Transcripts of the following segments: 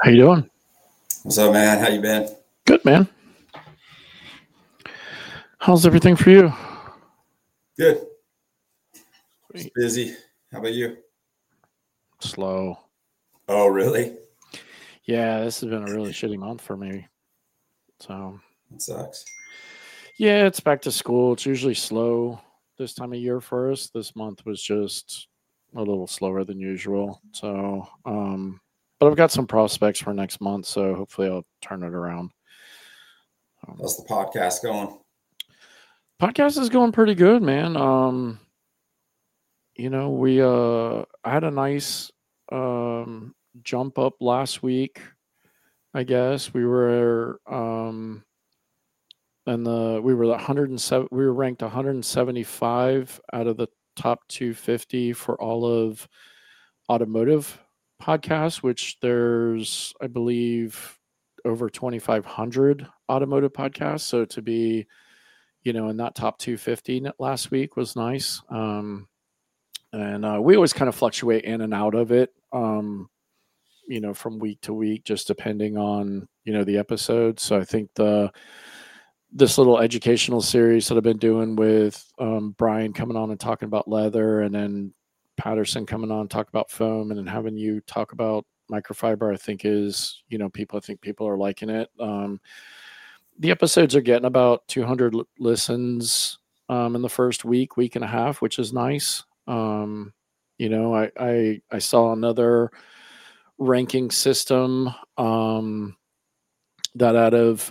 How you doing? What's up, man? How you been? Good, man. How's everything for you? Good. Just busy. How about you? Slow. Oh, really? Yeah, this has been a really shitty month for me. So, That sucks. yeah, it's back to school. It's usually slow this time of year for us. This month was just a little slower than usual. So, but I've got some prospects for next month, so hopefully I'll turn it around. How's the podcast going? Podcast is going pretty good, man. We I had a nice jump up last week. I guess we were we were 107, we were ranked 175 out of the top 250 for all of automotive podcasts, which there's, I believe, over 2,500 automotive podcasts. So to be, in that top 250 last week was nice. And we always kind of fluctuate in and out of it. From week to week, just depending on, the episode. So I think this little educational series that I've been doing with Brian coming on and talking about leather, and then Patterson coming on and talk about foam, and then having you talk about microfiber, I think people are liking it. The episodes are getting about 200 listens in the first week and a half, which is nice. I saw another ranking system that out of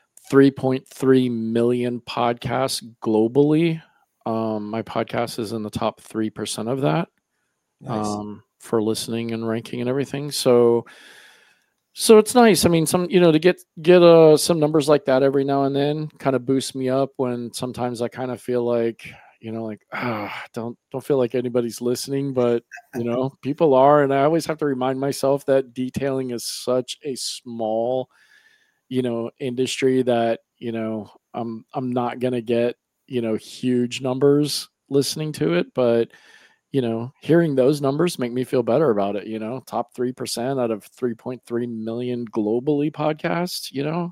3.3 million podcasts globally, my podcast is in the top 3% of that. Nice. For listening and ranking and everything. So it's nice. I mean, to get some numbers like that every now and then kind of boosts me up when sometimes I kind of feel like, don't feel like anybody's listening, but people are. And I always have to remind myself that detailing is such a small, industry that, I'm not going to get, huge numbers listening to it, but hearing those numbers make me feel better about it. Top 3% out of 3.3 million globally podcasts,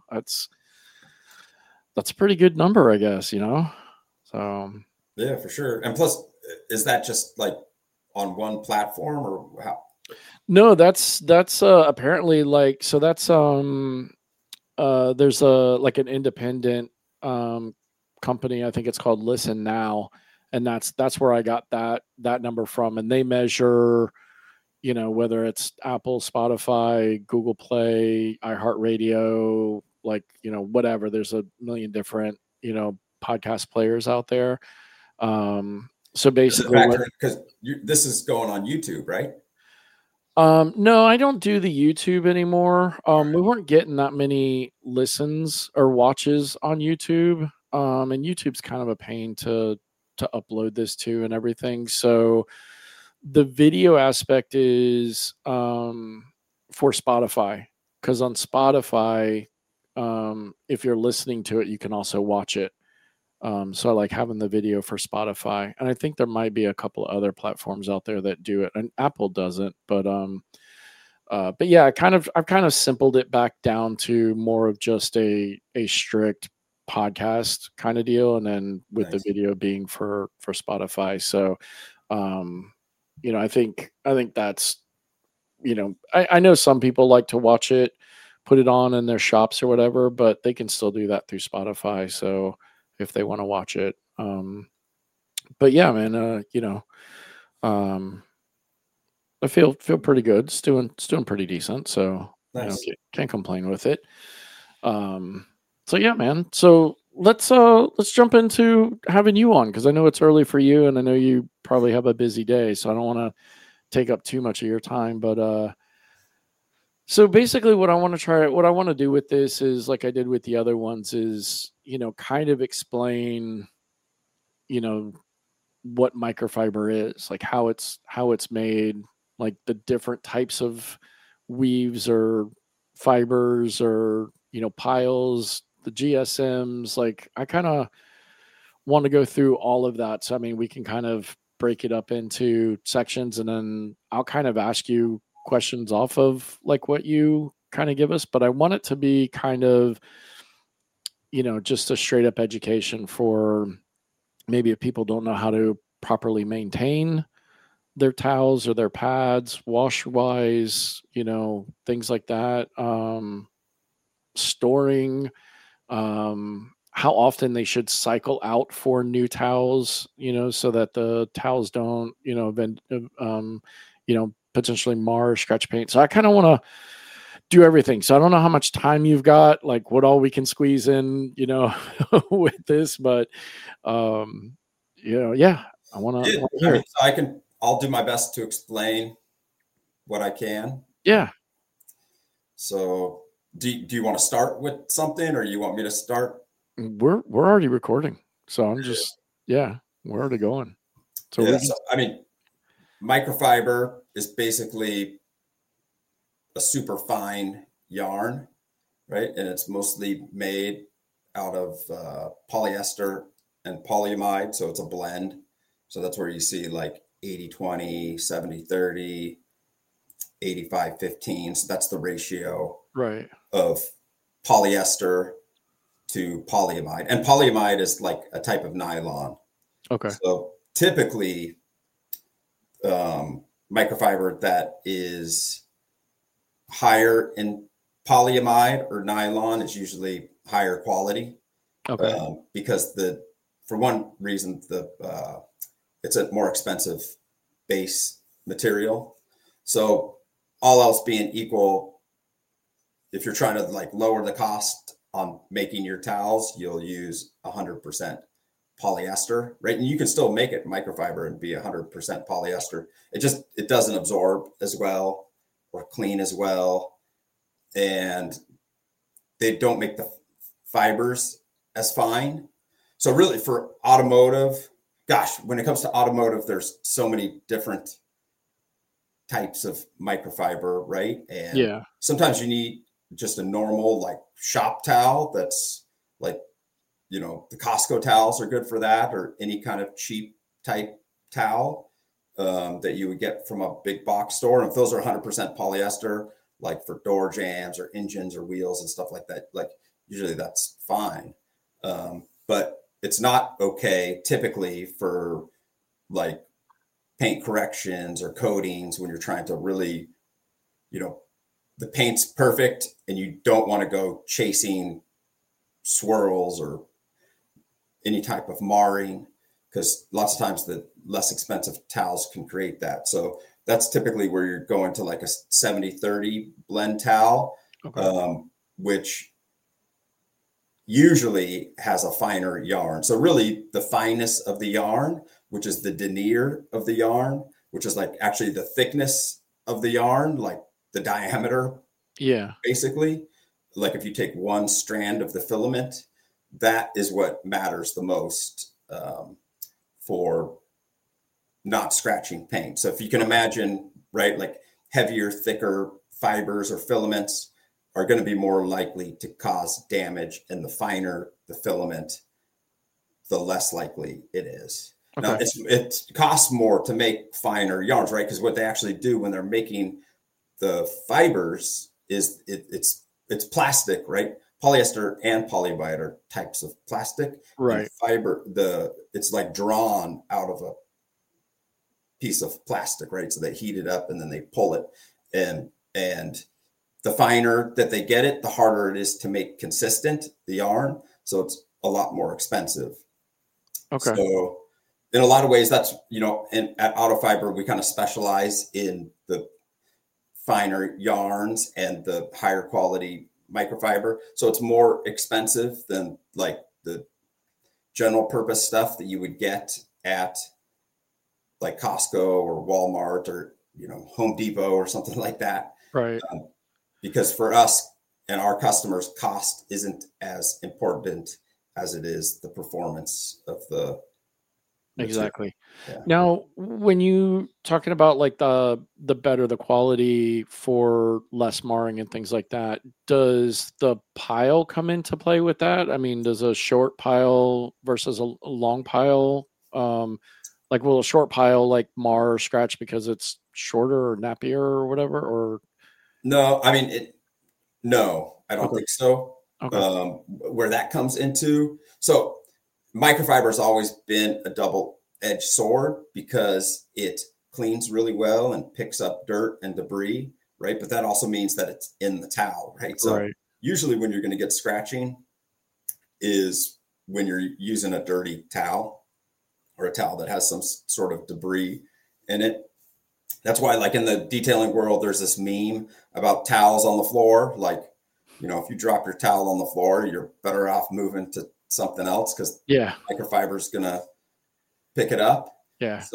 that's a pretty good number, I guess, so. Yeah, for sure. And plus, is that just like on one platform or how? No, that's apparently like, so that's there's like an independent company, I think it's called Listen Now, and that's where I got that number from, and they measure, whether it's Apple, Spotify, Google Play, iHeartRadio, like, whatever. There's a million different, podcast players out there. So basically, because this is going on YouTube, right? No, I don't do the YouTube anymore. We weren't getting that many listens or watches on YouTube. And YouTube's kind of a pain to upload this to and everything. So the video aspect is for Spotify, because on Spotify, if you're listening to it, you can also watch it. So I like having the video for Spotify, and I think there might be a couple of other platforms out there that do it, and Apple doesn't. But yeah, I've kind of simpled it back down to more of just a strict podcast kind of deal, and then with the video being for Spotify. So, I think that's, I know some people like to watch it, put it on in their shops or whatever, but they can still do that through Spotify. So if they want to watch it. But yeah, man, I feel pretty good. It's doing pretty decent. So Nice. can't complain with it. So yeah, man. So let's jump into having you on, because I know it's early for you, and I know you probably have a busy day, so I don't want to take up too much of your time. But so basically what I want to do with this is, like I did with the other ones, is, kind of explain, what microfiber is, like how it's made, like the different types of weaves or fibers, or, piles, the GSMs. Like I kind of want to go through all of that. So, I mean, we can kind of break it up into sections, and then I'll kind of ask you questions off of like what you kind of give us, but I want it to be kind of, just a straight up education for maybe if people don't know how to properly maintain their towels or their pads, wash wise, things like that. Storing, how often they should cycle out for new towels, so that the towels don't, potentially mar, scratch paint. So I kind of want to do everything. So I don't know how much time you've got, like what all we can squeeze in, with this, but, yeah, I want to hear it. I'll do my best to explain what I can. Yeah. So do you want to start with something, or you want me to start? We're already recording. So I'm just, we're already going. So, microfiber is basically a super fine yarn, right? And it's mostly made out of polyester and polyamide. So it's a blend. So that's where you see like 80-20, 70-30, 85-15. So that's the ratio of polyester to polyamide. And polyamide is like a type of nylon. Okay. So typically, microfiber that is higher in polyamide or nylon is usually higher quality. Okay. Because for one reason, it's a more expensive base material. So all else being equal, if you're trying to like lower the cost on making your towels, you'll use 100% polyester, right? And you can still make it microfiber and be 100% polyester. It doesn't absorb as well or clean as well. And they don't make the fibers as fine. So really for automotive, when it comes to automotive, there's so many different types of microfiber, right? And sometimes you need just a normal like shop towel that's like, the Costco towels are good for that, or any kind of cheap type towel that you would get from a big box store. And if those are 100% polyester, like for door jambs or engines or wheels and stuff like that, like usually that's fine. But it's not okay typically for like paint corrections or coatings when you're trying to really, the paint's perfect and you don't want to go chasing swirls or any type of marring, because lots of times the less expensive towels can create that. So that's typically where you're going to like a 70-30 blend towel, which usually has a finer yarn. So really the fineness of the yarn, which is the denier of the yarn, which is like actually the thickness of the yarn, like the diameter. Yeah. Basically, like if you take one strand of the filament, that is what matters the most for not scratching paint. So if you can imagine, right, like heavier, thicker fibers or filaments are going to be more likely to cause damage, and the finer the filament, the less likely it is. Okay. Now, it costs more to make finer yarns, right? Because what they actually do when they're making the fibers is it's plastic, right? Polyester and polyamide are types of plastic. Right. Fiber, it's like drawn out of a piece of plastic, right? So they heat it up and then they pull it, and the finer that they get it, the harder it is to make consistent the yarn. So it's a lot more expensive. Okay. So in a lot of ways, that's, at Autofiber, we kind of specialize in the finer yarns and the higher quality microfiber. So it's more expensive than like the general purpose stuff that you would get at like Costco or Walmart or, Home Depot or something like that. Right. Because for us and our customers, cost isn't as important as it is the performance of the material. Exactly. Yeah. Now, when you talking about like the better the quality for less marring and things like that, does the pile come into play with that? I mean, does a short pile versus a long pile, like will a short pile like mar or scratch because it's shorter or nappier or whatever? Or no, I mean No, I don't Okay. think so. Okay. Where that comes into, so microfiber has always been a double-edged sword because it cleans really well and picks up dirt and debris, right? But that also means that it's in the towel, right? So Right. usually when you're going to get scratching is when you're using a dirty towel or a towel that has some sort of debris in it. That's why, like in the detailing world, there's this meme about towels on the floor. Like, if you drop your towel on the floor, you're better off moving to something else because Yeah. microfiber is gonna pick it up. Yeah.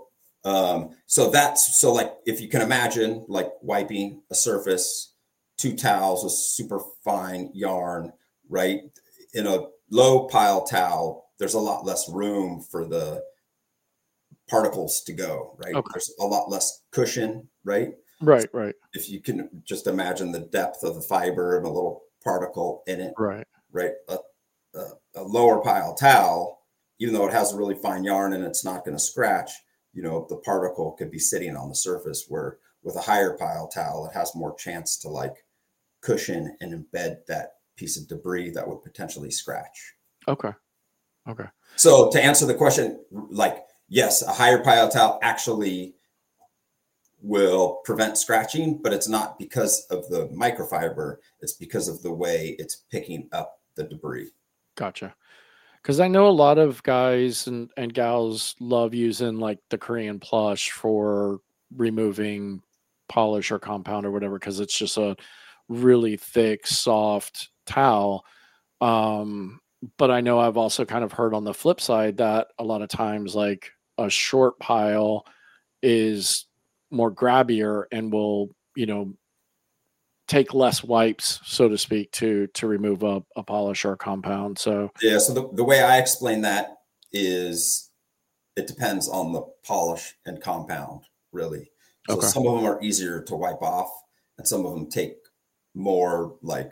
So like if you can imagine like wiping a surface, two towels with super fine yarn, right? In a low pile towel, there's a lot less room for the particles to go, right? Okay. There's a lot less cushion, right? Right. Right. If you can just imagine the depth of the fiber and a little particle in it, Right. right? A lower pile towel, even though it has a really fine yarn and it's not going to scratch, the particle could be sitting on the surface, where with a higher pile towel, it has more chance to like cushion and embed that piece of debris that would potentially scratch. Okay. Okay. So to answer the question, like, yes, a higher pile towel actually will prevent scratching, but it's not because of the microfiber. It's because of the way it's picking up the debris. Gotcha. Because I know a lot of guys and gals love using like the Korean plush for removing polish or compound or whatever, because it's just a really thick, soft towel. Um, but I know I've also kind of heard on the flip side that a lot of times, like a short pile is more grabbier and will, take less wipes, so to speak, to remove a polish or a compound. So Yeah. So the way I explain that is it depends on the polish and compound, really. So okay, some of them are easier to wipe off, and some of them take more like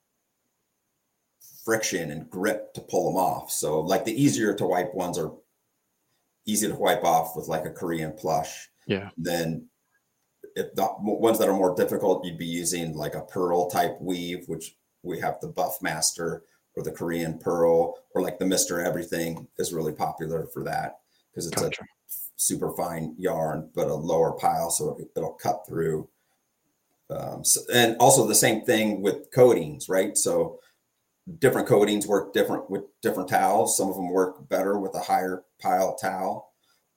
friction and grip to pull them off. So like the easier to wipe ones are easy to wipe off with like a Korean plush. yeah, Then if the ones that are more difficult, you'd be using like a pearl type weave, which we have the Buffmaster or the Korean pearl, or like the Mr. Everything is really popular for that because it's a gotcha. super fine yarn, but a lower pile, so it'll cut through. And also the same thing with coatings, right? So different coatings work different with different towels. Some of them work better with a higher pile towel.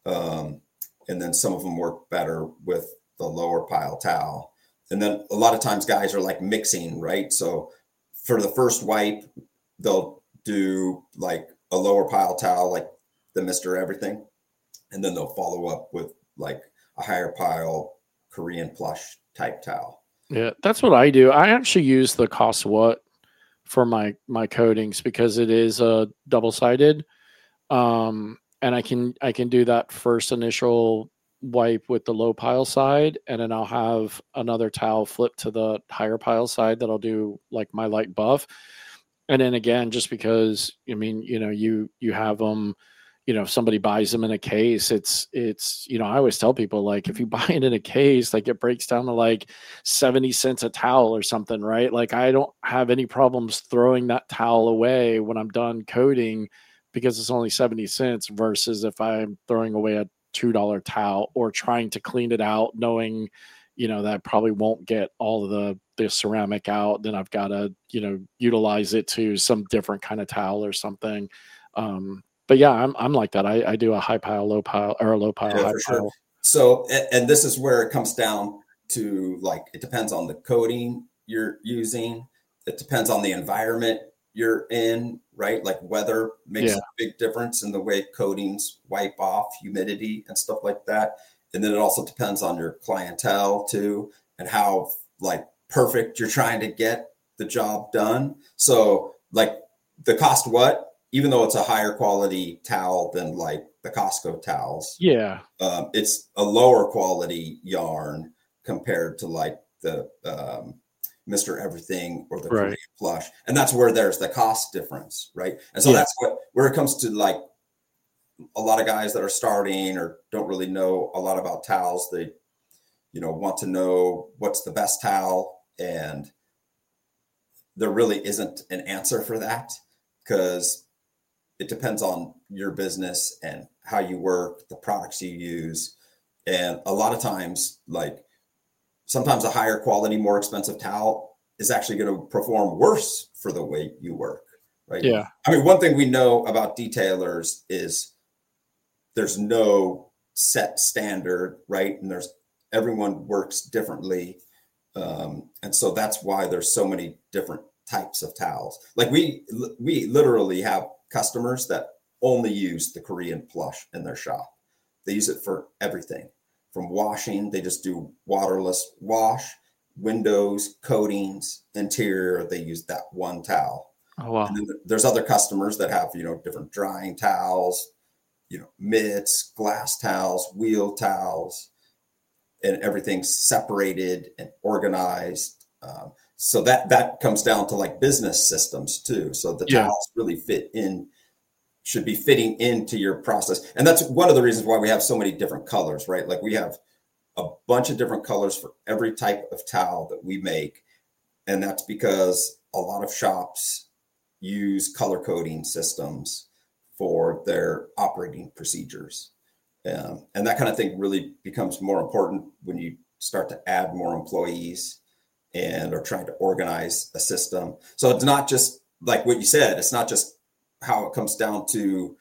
And then some of them work better with the lower pile towel. And then a lot of times guys are like mixing, right? So for the first wipe, they'll do like a lower pile towel, like the Mr. Everything. And then they'll follow up with like a higher pile Korean plush type towel. Yeah, that's what I do. I actually use the Cost What for my coatings because it is a double sided. And I can do that first initial wipe with the low pile side, and then I'll have another towel flip to the higher pile side that I'll do like my light buff. And then again, just because you have them, if somebody buys them in a case, it's I always tell people, like, if you buy it in a case, like, it breaks down to like 70 cents a towel or something, right? Like, I don't have any problems throwing that towel away when I'm done coating because it's only 70 cents versus if I'm throwing away a $2 towel or trying to clean it out knowing that I probably won't get all of the ceramic out. Then I've got to utilize it to some different kind of towel or something. But yeah, I'm like that. I do a high pile, low pile, or a low pile, Yeah, high for sure. pile. So, and this is where it comes down to, like, it depends on the coating you're using. It depends on the environment you're in, right? Like weather makes Yeah, a big difference in the way coatings wipe off humidity and stuff like that. And then it also depends on your clientele too, and how like perfect you're trying to get the job done. So like the Cost What, even though it's a higher quality towel than like the Costco towels, yeah, it's a lower quality yarn compared to like the Mr. Everything or the Korean right, plush. And that's where there's the cost difference, right? And so yeah, that's where it comes to like a lot of guys that are starting or don't really know a lot about towels. They, want to know what's the best towel and there really isn't an answer for that, because it depends on your business and how you work, the products you use. And a lot of times, like sometimes a higher quality, more expensive towel is actually going to perform worse for the way you work, right? Yeah. I mean, one thing we know about detailers is there's no set standard, right? And everyone works differently. And so that's why there's so many different types of towels. Like we literally have customers that only use the Korean plush in their shop. They use it for everything from washing. They just do waterless wash, windows, coatings, interior. They use that one towel. Oh, wow. And then there's other customers that have, different drying towels, mitts, glass towels, wheel towels, and everything's separated and organized. So that comes down to like business systems too. So the towels really should be fitting into your process. And that's one of the reasons why we have so many different colors, right? Like we have a bunch of different colors for every type of towel that we make. And that's because a lot of shops use color coding systems for their operating procedures. And that kind of thing really becomes more important when you start to add more employees and are trying to organize a system. So it's not just like what you said, it's not just how it comes down to,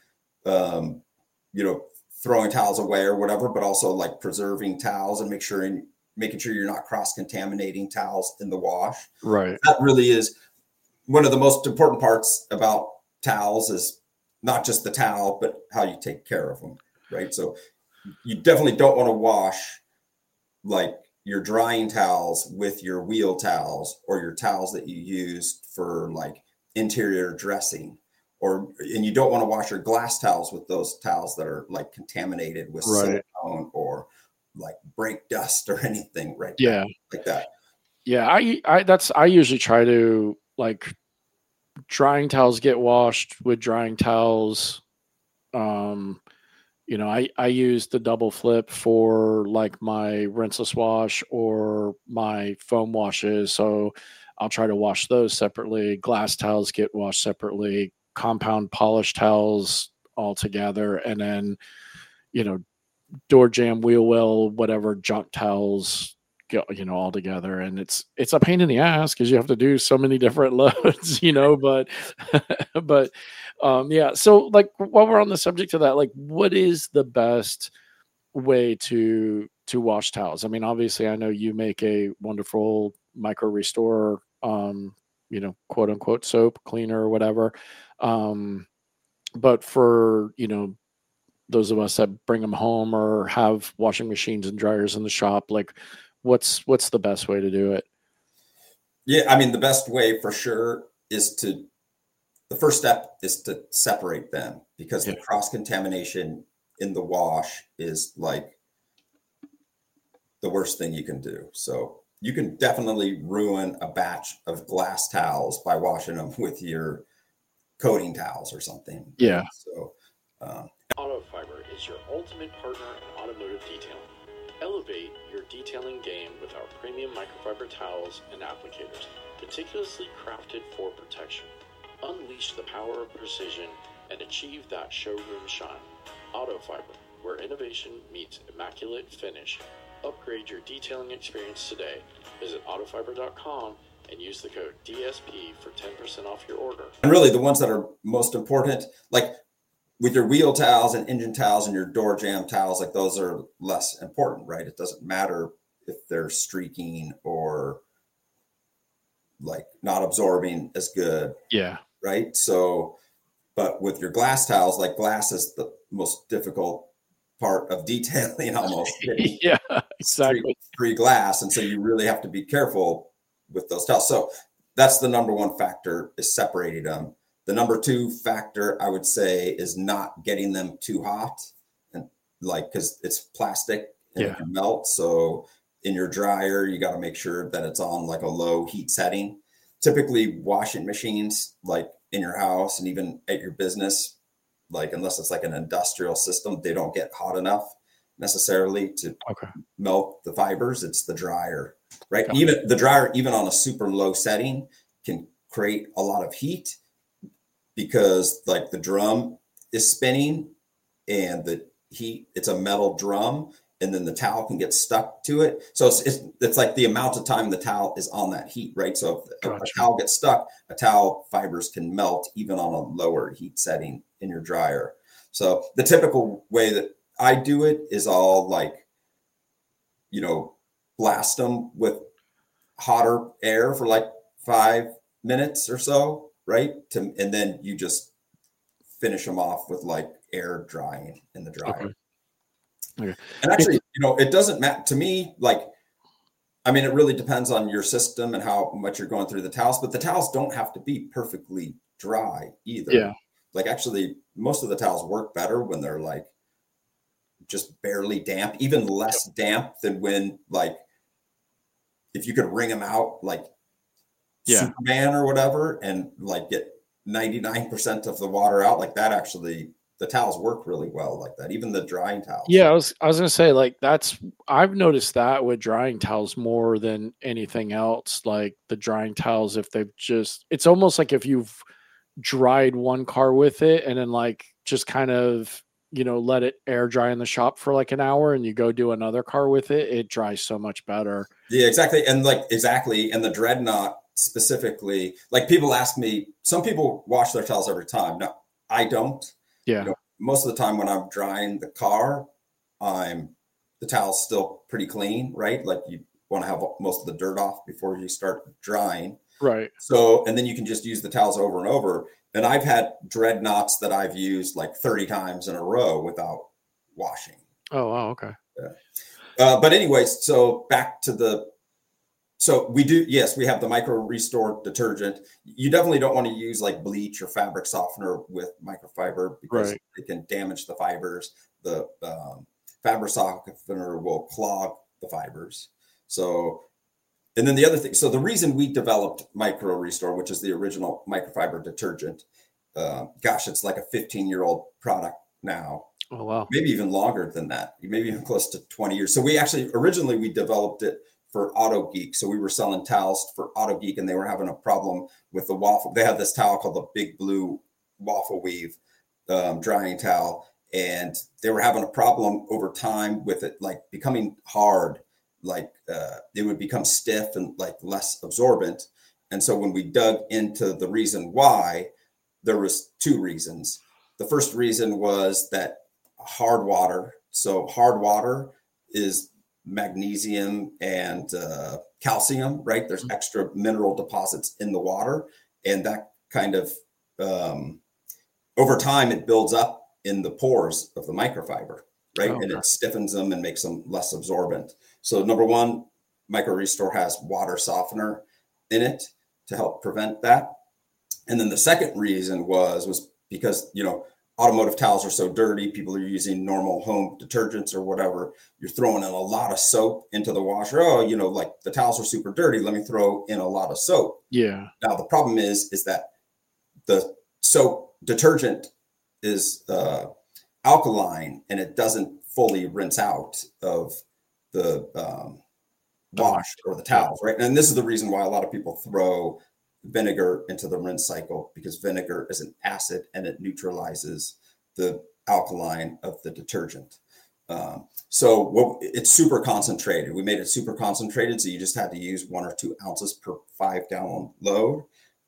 throwing towels away or whatever, but also like preserving towels and making sure you're not cross-contaminating towels in the wash. Right. That really is one of the most important parts about towels, is not just the towel, but how you take care of them. Right. So you definitely don't want to wash like your drying towels with your wheel towels or your towels that you used for like interior dressing, and you don't want to wash your glass towels with those towels that are like contaminated with silicone or like brake dust or anything. Right. Yeah. Like that. Yeah. I usually try to, like, drying towels get washed with drying towels. I use the double flip for like my rinseless wash or my foam washes. So I'll try to wash those separately. Glass towels get washed separately, compound polished towels all together. And then, door jamb, wheel well, whatever junk towels go, all together. And it's a pain in the ass because you have to do so many different loads, but but yeah. So like while we're on the subject of that, like what is the best way to wash towels? I mean, obviously I know you make a wonderful micro restore, quote unquote soap cleaner or whatever. But for, those of us that bring them home or have washing machines and dryers in the shop, like what's the best way to do it? Yeah. I mean, the best way for sure the first step is to separate them, because the cross-contamination in the wash is like the worst thing you can do. So you can definitely ruin a batch of glass towels by washing them with your coating towels or something. Right? Yeah. So, Autofiber is your ultimate partner in automotive detailing. Elevate your detailing game with our premium microfiber towels and applicators, meticulously crafted for protection. Unleash the power of precision and achieve that showroom shine. Autofiber, where innovation meets immaculate finish. Upgrade your detailing experience today. Visit autofiber.com and use the code DSP for 10% off your order. And really the ones that are most important, like with your wheel towels and engine towels and your door jamb towels, like those are less important, right? It doesn't matter if they're streaking or like not absorbing as good. Yeah. Right. So, but with your glass towels, like glass is the most difficult part of detailing almost. Yeah, exactly. Free glass. And so you really have to be careful with those towels. So that's the number one factor, is separating them. The number two factor, I would say, is not getting them too hot, and like, because it's plastic and it can melt. So in your dryer, you got to make sure that it's on like a low heat setting. Typically washing machines, like in your house and even at your business, like unless it's like an industrial system, they don't get hot enough necessarily to melt the fibers. It's the dryer, right? Even the dryer, even on a super low setting, can create a lot of heat because like the drum is spinning and the heat, it's a metal drum, and then the towel can get stuck to it. So it's like the amount of time the towel is on that heat, right? So if a towel gets stuck, a towel fibers can melt even on a lower heat setting in your dryer. So the typical way that I do it is all like, blast them with hotter air for like 5 minutes or so, right? And then you just finish them off with like air drying in the dryer. Okay. And actually, it doesn't matter to me. Like, I mean, it really depends on your system and how much you're going through the towels, but the towels don't have to be perfectly dry either. Yeah. Like actually, most of the towels work better when they're like just barely damp, even less damp than when like, if you could wring them out like Superman or whatever and like get 99% of the water out like that, actually the towels work really well like that, even the drying towels. Yeah, I was gonna say like I've noticed that with drying towels more than anything else. Like the drying towels, if they've it's almost like if you've dried one car with it and then like just kind of let it air dry in the shop for like an hour and you go do another car with it dries so much better. Yeah, exactly. And and the Dreadnought specifically, like people ask me, some people wash their towels every time. No, I don't. Yeah. Most of the time when I'm drying the car, the towel's still pretty clean, right? Like you want to have most of the dirt off before you start drying. Right. So, and then you can just use the towels over and over. And I've had Dreadnoughts that I've used like 30 times in a row without washing. Oh, wow. Okay. Yeah. But anyways, so back to we have the Micro Restore detergent. You definitely don't want to use like bleach or fabric softener with microfiber because it can damage the fibers. The fabric softener will clog the fibers. So, and then the other thing, so the reason we developed Micro Restore, which is the original microfiber detergent, it's like a 15-year-old product now. Oh, wow. Maybe even longer than that, maybe even close to 20 years. So originally we developed it for AutoGeek. So we were selling towels for AutoGeek and they were having a problem with the waffle. They had this towel called the Big Blue Waffle Weave drying towel. And they were having a problem over time with it, like becoming hard, like it would become stiff and like less absorbent. And so when we dug into the reason why, there was 2 reasons. The first reason was that hard water is magnesium and calcium, right? There's extra mineral deposits in the water. And that kind of, over time, it builds up in the pores of the microfiber, right? Oh, okay. And it stiffens them and makes them less absorbent. So number 1, Micro Restore has water softener in it to help prevent that. And then the second reason was because, automotive towels are so dirty. People are using normal home detergents or whatever. You're throwing in a lot of soap into the washer. Oh, like the towels are super dirty. Let me throw in a lot of soap. Yeah. Now the problem is that the soap detergent is alkaline and it doesn't fully rinse out of the wash or the towels, right? And this is the reason why a lot of people throw vinegar into the rinse cycle, because vinegar is an acid and it neutralizes the alkaline of the detergent. So it's super concentrated. We made it super concentrated, so you just had to use 1 or 2 ounces per 5-gallon load,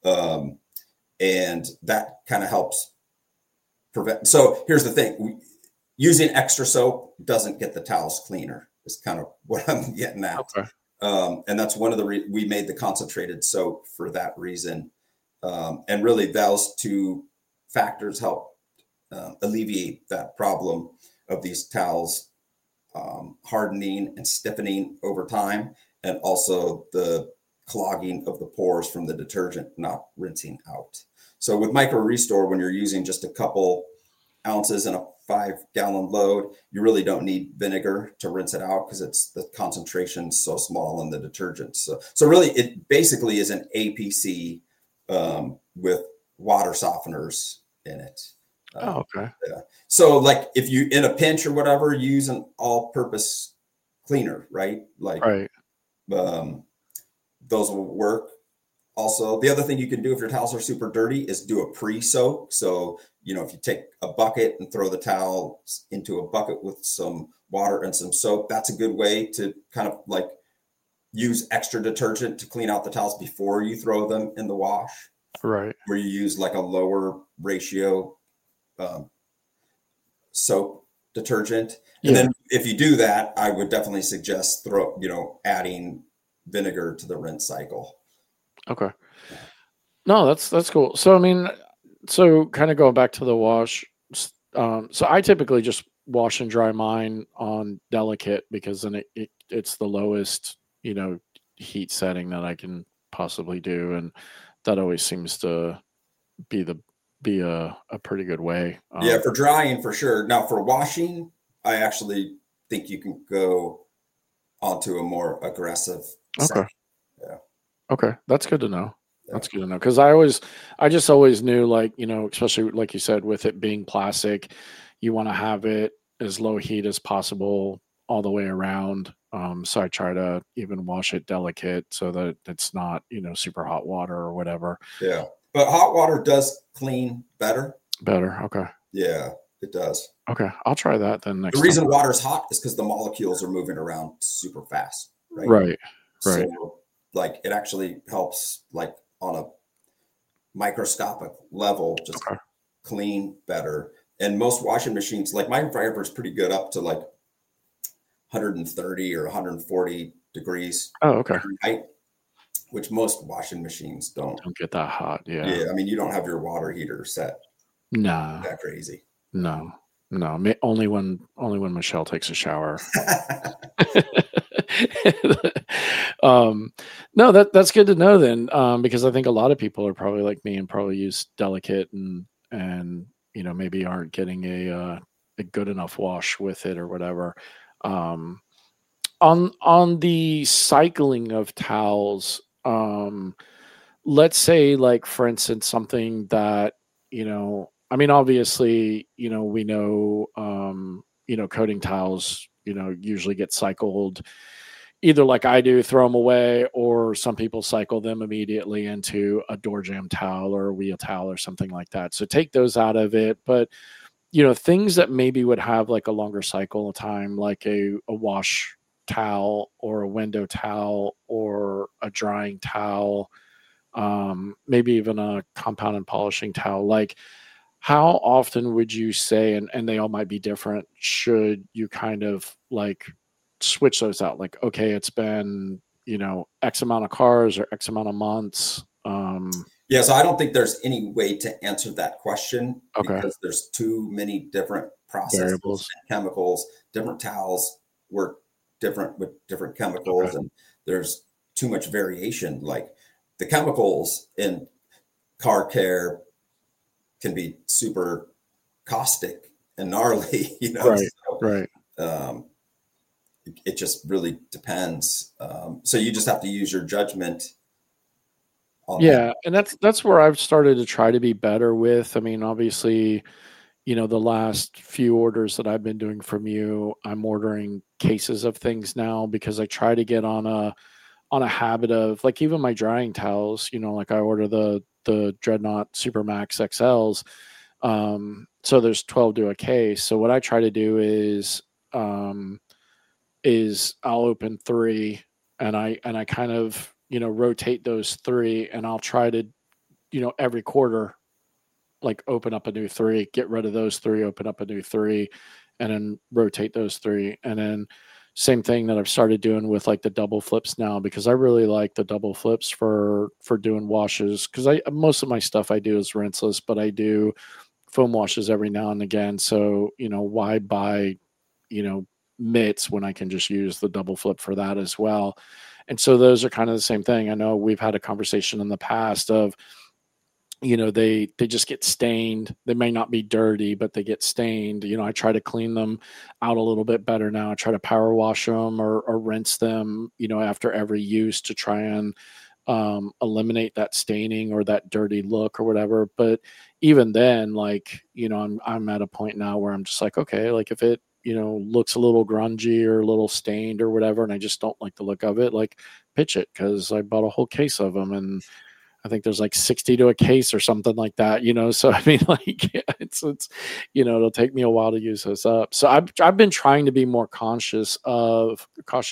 and that kind of helps prevent. So here's the thing: using extra soap doesn't get the towels cleaner. Is kind of what I'm getting at. Okay. And that's one of the we made the concentrated soap for that reason. And really those 2 factors help alleviate that problem of these towels hardening and stiffening over time, and also the clogging of the pores from the detergent not rinsing out. So with Micro Restore, when you're using just a couple ounces in a 5-gallon load, you really don't need vinegar to rinse it out because it's the concentration so small in the detergent. So really it basically is an APC with water softeners in it. Okay. Yeah. So like if you in a pinch or whatever, use an all-purpose cleaner, right? Like right. Those will work. Also, the other thing you can do if your towels are super dirty is do a pre-soak. So, if you take a bucket and throw the towels into a bucket with some water and some soap, that's a good way to kind of like use extra detergent to clean out the towels before you throw them in the wash. Right. Where you use like a lower ratio soap detergent. And then if you do that, I would definitely suggest adding vinegar to the rinse cycle. Okay. No, that's cool. So, I mean, kind of going back to the wash. So I typically just wash and dry mine on delicate because then it's the lowest, heat setting that I can possibly do. And that always seems to be a pretty good way. For drying for sure. Now for washing, I actually think you can go onto a more aggressive setting. Yeah. Okay. That's good to know. Yeah. That's good to know. Cause I just always knew, like, especially like you said, with it being plastic, you want to have it as low heat as possible all the way around. So I try to even wash it delicate so that it's not, super hot water or whatever. Yeah. But hot water does clean better. Okay. Yeah, it does. Okay. I'll try that then next time. The reason water is hot is because the molecules are moving around super fast. Right. Right. So like it actually helps like on a microscopic level, just clean better. And most washing machines, like microfiber is pretty good up to like 130 or 140 degrees. Oh, okay. Fahrenheit, which most washing machines don't get that hot. Yeah. Yeah. I mean, you don't have your water heater set. No. That crazy. No. Only when Michelle takes a shower. No, that's good to know then, because I think a lot of people are probably like me and probably use delicate and maybe aren't getting a good enough wash with it or whatever. On the cycling of towels, let's say, like, for instance, something that, I mean, obviously, we know, coating towels, usually get cycled either like I do, throw them away, or some people cycle them immediately into a door jam towel or a wheel towel or something like that. So take those out of it. But, things that maybe would have like a longer cycle of time, like a wash towel or a window towel or a drying towel, maybe even a compound and polishing towel. Like, how often would you say, and they all might be different, should you kind of like switch those out? Like, okay, it's been, X amount of cars or X amount of months. So I don't think there's any way to answer that question because there's too many different processes, variables, and chemicals. Different towels work different with different chemicals, and there's too much variation. Like the chemicals in car care can be super caustic and gnarly, Right. It just really depends. So you just have to use your judgment. And that's where I've started to try to be better with. I mean, obviously, the last few orders that I've been doing from you, I'm ordering cases of things now because I try to get on a habit of, like, even my drying towels, like I order the Dreadnought Supermax XLs. So there's 12 to a case. So what I try to do is I'll open 3 and I kind of, rotate those 3, and I'll try to, every quarter, like open up a new 3, get rid of those 3, open up a new 3, and then rotate those 3. And then same thing that I've started doing with like the double flips now, because I really like the double flips for doing washes. Cause most of my stuff I do is rinseless, but I do foam washes every now and again. So, why buy, mitts when I can just use the double flip for that as well. And so those are kind of the same thing. I know we've had a conversation in the past of, they just get stained. They may not be dirty, but they get stained. I try to clean them out a little bit better now. I try to power wash them or rinse them, after every use to try and eliminate that staining or that dirty look or whatever. But even then, like, I'm at a point now where I'm just like, okay, like if it, looks a little grungy or a little stained or whatever, and I just don't like the look of it, like, pitch it, because I bought a whole case of them. And I think there's like 60 to a case or something like that, So I mean, like, it's it'll take me a while to use this up. So I've been trying to be more cautious of,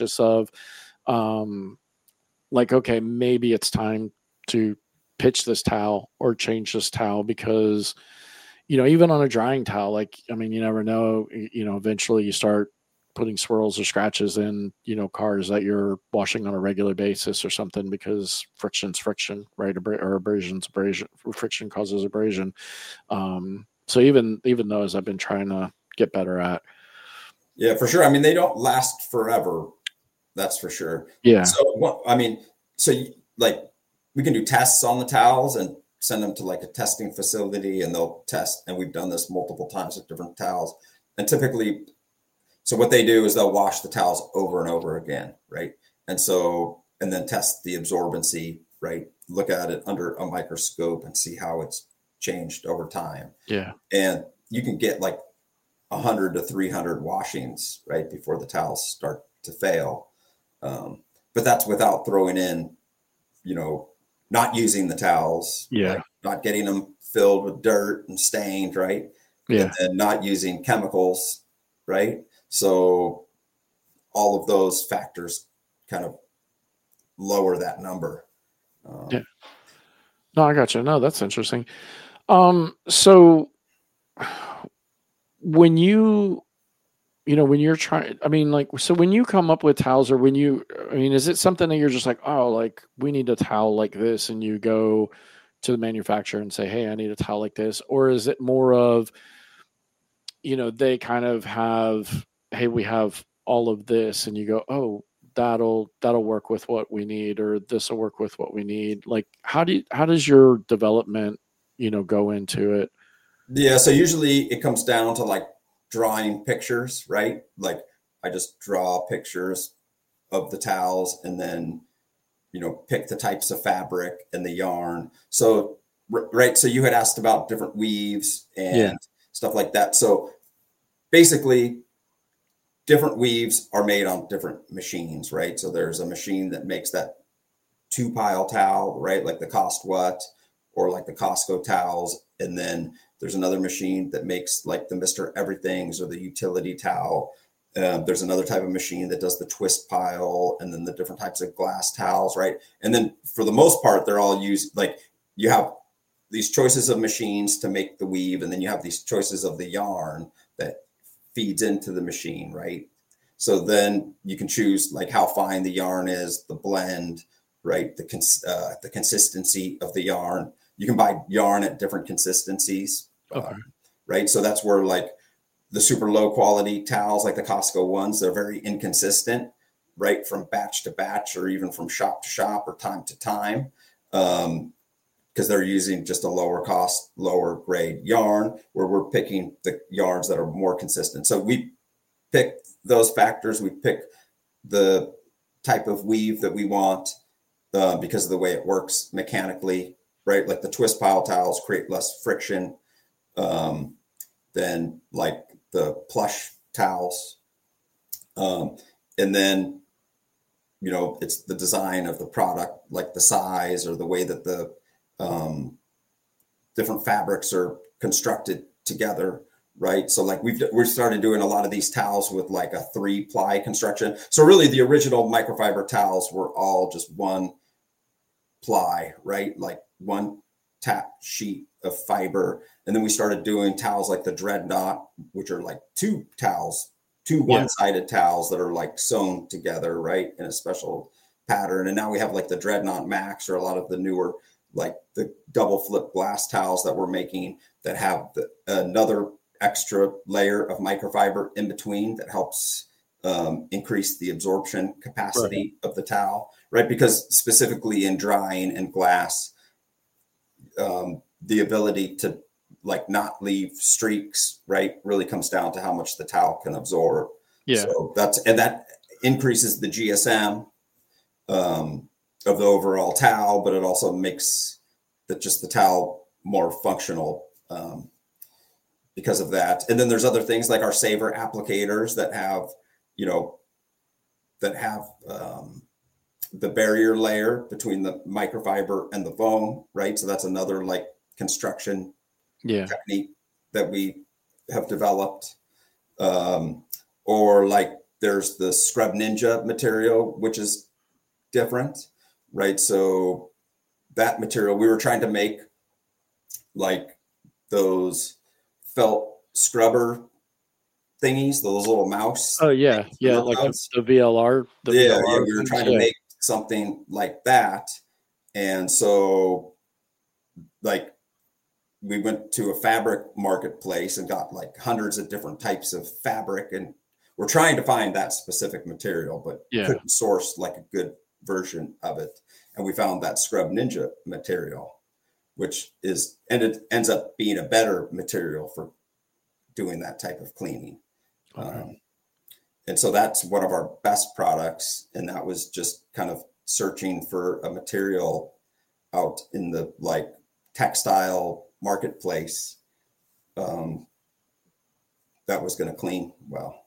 like, okay, maybe it's time to pitch this towel or change this towel, because, even on a drying towel, like, I mean, you never know, eventually you start putting swirls or scratches in, cars that you're washing on a regular basis or something, because friction's friction, right? Or abrasion's abrasion. Friction causes abrasion. So even those I've been trying to get better at. Yeah, for sure. I mean, they don't last forever. That's for sure. Yeah. So, like, we can do tests on the towels and send them to like a testing facility, and they'll test. And we've done this multiple times with different towels. And typically, so what they do is they'll wash the towels over and over again, right? And then test the absorbency, right? Look at it under a microscope and see how it's changed over time. Yeah. And you can get like 100 to 300 washings, right, before the towels start to fail. But that's without throwing in, not using the towels, yeah, like not getting them filled with dirt and stained, right? Yeah. And not using chemicals, right? So all of those factors kind of lower that number. Yeah. No, I got you. No, that's interesting. So when when you're trying, I mean, like, so when you come up with towels, or is it something that you're just like, oh, like, we need a towel like this, and you go to the manufacturer and say, hey, I need a towel like this? Or is it more of, they kind of have, hey, we have all of this, and you go, oh, that'll work with what we need, or this will work with what we need? Like, how does your development, go into it? Yeah. So usually it comes down to like drawing pictures, right? Like, I just draw pictures of the towels, and then, pick the types of fabric and the yarn. So, right. So you had asked about different weaves and stuff like that. So basically, different weaves are made on different machines, right? So there's a machine that makes that 2-pile towel, right? Like the Cost What, or like the Costco towels. And then there's another machine that makes like the Mr. Everythings or the utility towel. There's another type of machine that does the twist pile, and then the different types of glass towels, right? And then for the most part, they're all used, like, you have these choices of machines to make the weave, and then you have these choices of the yarn that feeds into the machine, right? So then you can choose like how fine the yarn is, the blend, right? The consistency of the yarn. You can buy yarn at different consistencies, Okay. Right? So that's where like the super low quality towels, like the Costco ones, they're very inconsistent, right? From batch to batch, or even from shop to shop, or time to time. Because they're using just a lower cost, lower grade yarn, where we're picking the yarns that are more consistent. So we pick those factors. We pick the type of weave that we want, because of the way it works mechanically, right? Like the twist pile towels create less friction than like the plush towels. And then, it's the design of the product, like the size or the way that the different fabrics are constructed together, right? So like we've started doing a lot of these towels with like a 3-ply construction. So really the original microfiber towels were all just 1 ply, right? Like 1 tap sheet of fiber. And then we started doing towels like the Dreadnought, which are like 2 towels, 2 one-sided towels that are like sewn together, right, in a special pattern. And now we have like the Dreadnought Max, or a lot of the newer, like the double flip glass towels that we're making, that have another extra layer of microfiber in between that helps increase the absorption capacity of the towel, right? Because specifically in drying and glass, the ability to like not leave streaks, right, really comes down to how much the towel can absorb. Yeah. So that increases the GSM of the overall towel, but it also makes the towel more functional because of that. And then there's other things like our Saver applicators that have the barrier layer between the microfiber and the foam, right? So that's another like construction technique that we have developed. Or like there's the Scrub Ninja material, which is different, right? So that material, we were trying to make like those felt scrubber thingies, those little mouse. Oh yeah, yeah, like the VLR. VLR we were trying to make something like that, and so like we went to a fabric marketplace and got like hundreds of different types of fabric, and we're trying to find that specific material, but couldn't source like a good version of it, and we found that Scrub Ninja material, which is, and it ends up being a better material for doing that type of cleaning. Okay. And so that's one of our best products. And that was just kind of searching for a material out in the like textile marketplace that was going to clean well.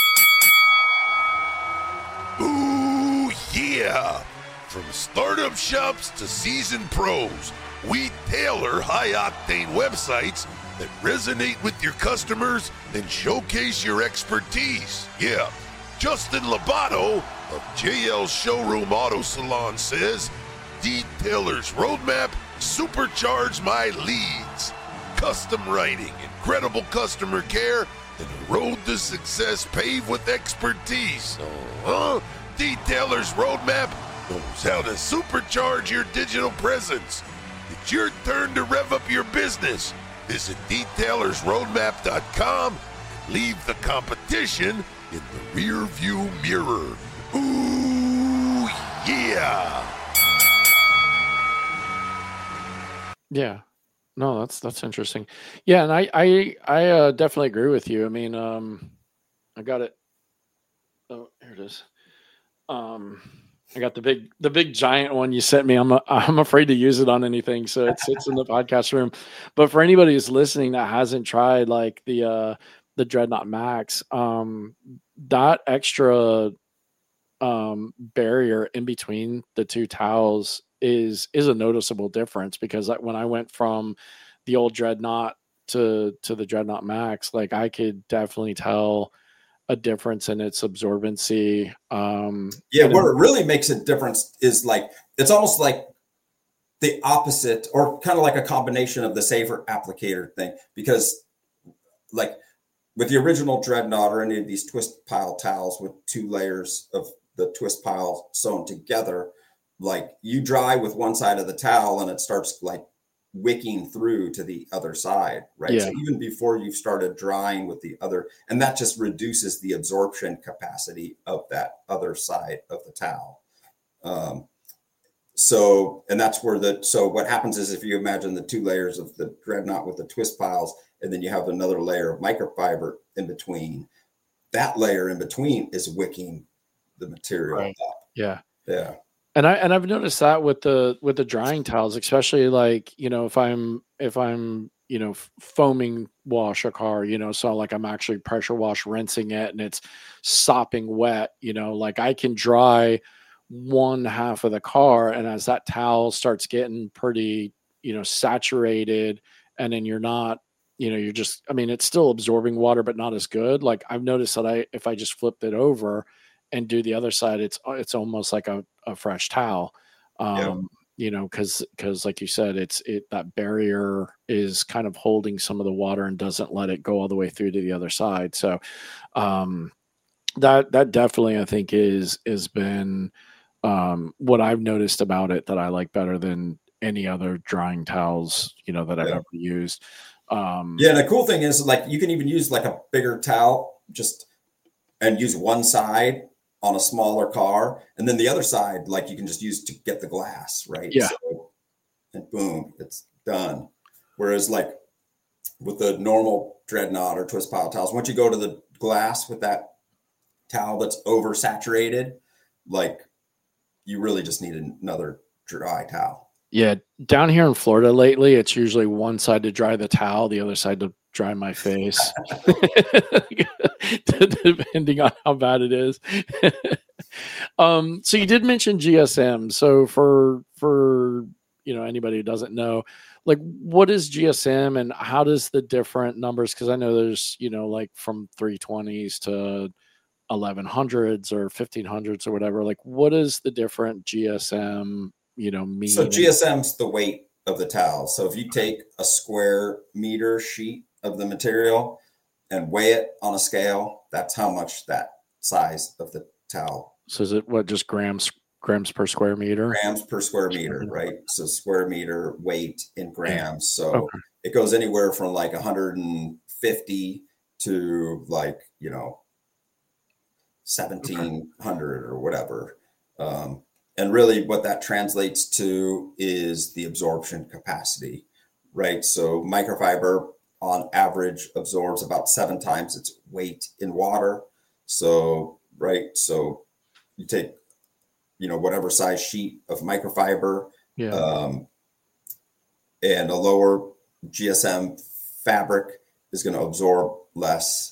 Ooh, yeah. From startup shops to seasoned pros, we tailor high-octane websites that resonate with your customers and showcase your expertise. Yeah, Justin Labato of JL Showroom Auto Salon says, Detailer's Roadmap supercharge my leads. Custom writing, incredible customer care, and a road to success paved with expertise. Detailer's Roadmap knows how to supercharge your digital presence. It's your turn to rev up your business. Visit detailersroadmap.com and leave the competition in the rear view mirror. Ooh, yeah. Yeah. No, that's interesting. Yeah, and I definitely agree with you. I mean, I got it. Oh, here it is. I got the big giant one you sent me. I'm afraid to use it on anything, so it sits in the podcast room. But for anybody who's listening that hasn't tried like the Dreadnought Max, that extra barrier in between the two towels is a noticeable difference, because when I went from the old Dreadnought to the Dreadnought Max, like I could definitely tell a difference in its absorbency. What it really makes a difference is like, it's almost like the opposite, or kind of like a combination of the saver applicator thing, because like with the original Dreadnought or any of these twist pile towels with 2 layers of the twist pile sewn together, like you dry with one side of the towel and it starts like wicking through to the other side, right? Yeah. So even before you've started drying with the other, and that just reduces the absorption capacity of that other side of the towel. And that's where so what happens is, if you imagine the 2 layers of the Dreadnought with the twist piles, and then you have another layer of microfiber in between, that layer in between is wicking the material up. Yeah. Yeah. And I've noticed that with the drying towels, especially like, if I'm foaming wash a car, so like I'm actually pressure wash rinsing it and it's sopping wet, like I can dry one half of the car, and as that towel starts getting pretty, saturated, and then you're not, you're just, it's still absorbing water, but not as good. Like I've noticed that if I just flipped it over and do the other side, it's almost like a fresh towel. Because like you said, that barrier is kind of holding some of the water and doesn't let it go all the way through to the other side. So that definitely, I think, is been what I've noticed about it that I like better than any other drying towels, that I've ever used. And the cool thing is, like, you can even use like a bigger towel and use one side on a smaller car, and then the other side, like, you can just use to get the glass, right? Yeah. So, and boom, it's done. Whereas like with the normal Dreadnought or twist pile towels, once you go to the glass with that towel that's oversaturated, like you really just need another dry towel. Yeah. Down here in Florida lately, it's usually one side to dry the towel, the other side to dry my face, depending on how bad it is. So you did mention GSM. So for anybody who doesn't know, like what is GSM and how does the different numbers? Because I know there's like from 320s to 1100s or 1500s or whatever. Like what is the different GSM mean? So GSM's the weight of the towel. So if you take a square meter sheet of the material and weigh it on a scale, that's how much that size of the towel. So is it just grams per square meter? Grams per square meter, right? So square meter weight in grams. So it goes anywhere from like 150 to like 1700 or whatever. And really what that translates to is the absorption capacity, right? So microfiber on average absorbs about 7 times its weight in water. So, right. So you take, whatever size sheet of microfiber, and a lower GSM fabric is going to absorb less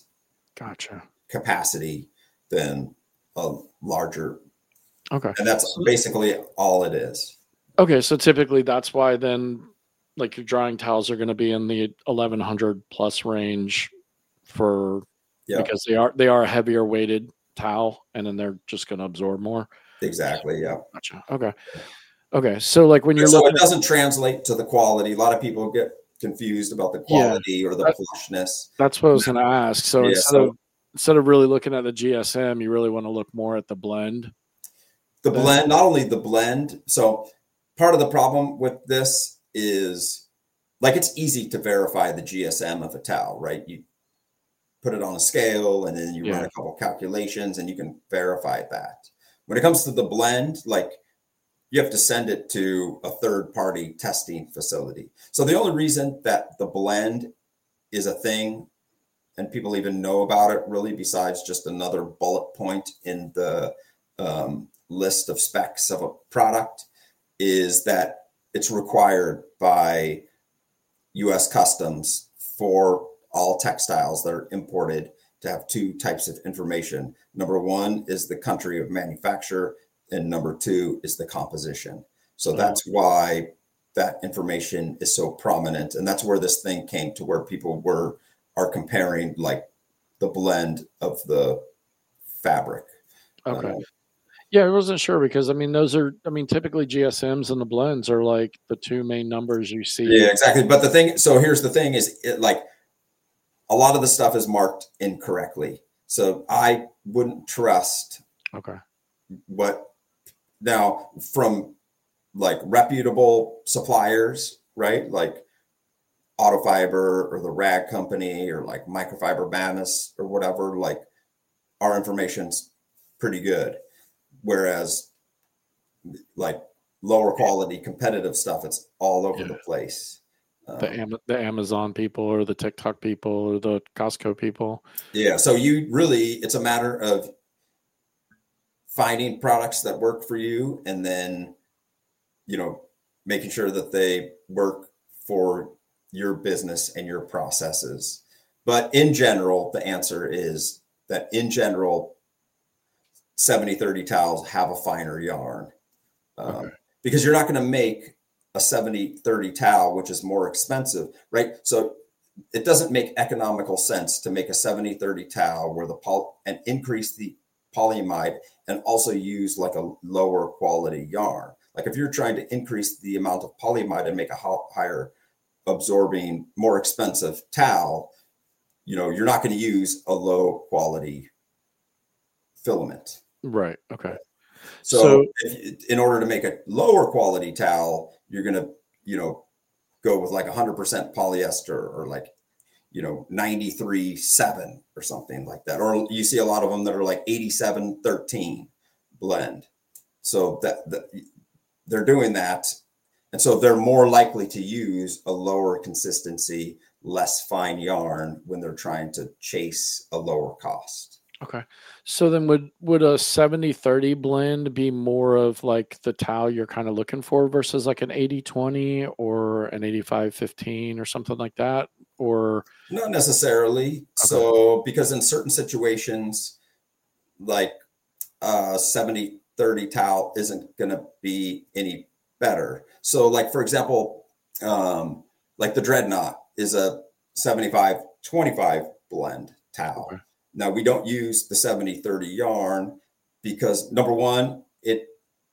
capacity than a larger. Okay. And that's basically all it is. Okay. So typically that's why then like your drying towels are going to be in the 1100 plus range because they are a heavier weighted towel and then they're just going to absorb more. Exactly. Yeah. Gotcha. Okay. So like when you're looking, it doesn't translate to the quality. A lot of people get confused about the quality or the plushness. That's what I was going to ask. So instead of really looking at the GSM, you really want to look more at the blend. The blend, not only the blend. So part of the problem with this is like it's easy to verify the GSM of a towel, right? You put it on a scale and then you run a couple calculations and you can verify that. When it comes to the blend, like you have to send it to a third-party testing facility. So the only reason that the blend is a thing and people even know about it really besides just another bullet point in the list of specs of a product is that it's required by U.S. Customs for all textiles that are imported to have 2 types of information. Number 1 is the country of manufacture, and number 2 is the composition. So that's why that information is so prominent. And that's where this thing came to where people are comparing like the blend of the fabric. Okay. Yeah, I wasn't sure because typically GSMs and the blends are like the 2 main numbers you see. Yeah, exactly. But here's the thing is a lot of the stuff is marked incorrectly. So I wouldn't trust now from like reputable suppliers, right? Like Autofiber or the Rag Company or like Microfiber Bamis or whatever, like our information's pretty good. Whereas like lower quality competitive stuff, it's all over the place. The Amazon people or the TikTok people or the Costco people. Yeah. So it's a matter of finding products that work for you and then, making sure that they work for your business and your processes. But in general, the answer is that in general, 70-30 towels have a finer yarn because you're not going to make a 70-30 towel, which is more expensive, right? So it doesn't make economical sense to make a 70-30 towel and increase the polyamide and also use like a lower quality yarn. Like if you're trying to increase the amount of polyamide and make a higher absorbing, more expensive towel, you're not going to use a low quality filament. Right. Okay. So in order to make a lower quality towel, you're going to, go with like 100% polyester or like, 93.7 or something like that. Or you see a lot of them that are like 87-13 blend. So that they're doing that. And so they're more likely to use a lower consistency, less fine yarn when they're trying to chase a lower cost. Okay. So then would a 70-30 blend be more of like the towel you're kind of looking for versus like an 80-20 or an 85-15 or something like that? Or not necessarily. Okay. So because in certain situations, like 70-30 towel isn't going to be any better. So like, for example, like the Dreadnought is a 75-25 blend towel. Okay. Now we don't use the 70-30 yarn because number one, it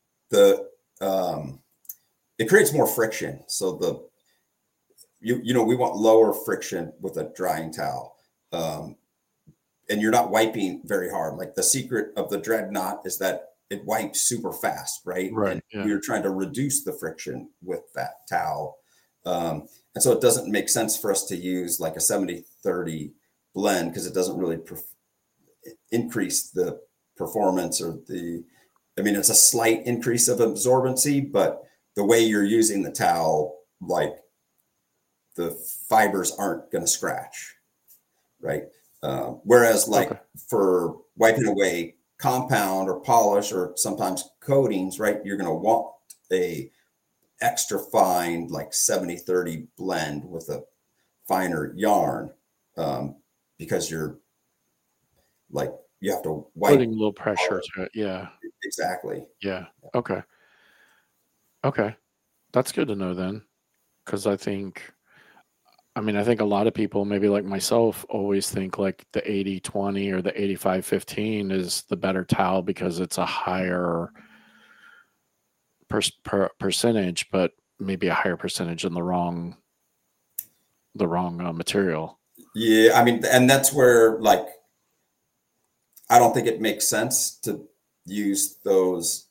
creates more friction. So we want lower friction with a drying towel. And you're not wiping very hard. Like the secret of the Dreadnought is that it wipes super fast, right? Right. And Yeah. we're trying to reduce the friction with that towel. And so it doesn't make sense for us to use like a 70-30 blend because it doesn't really increase the performance it's a slight increase of absorbency, but the way you're using the towel, like the fibers aren't going to scratch, right? Whereas like for wiping away compound or polish or sometimes coatings, right, you're going to want a extra fine like 70-30 blend with a finer yarn because you're like you have to wipe, putting a little pressure to it. Yeah. Exactly. Yeah. Okay. That's good to know then, because I think a lot of people, maybe like myself, always think like the 80-20 or the 85-15 is the better towel because it's a higher percentage, but maybe a higher percentage in the wrong material. Yeah, and that's where like I don't think it makes sense to use those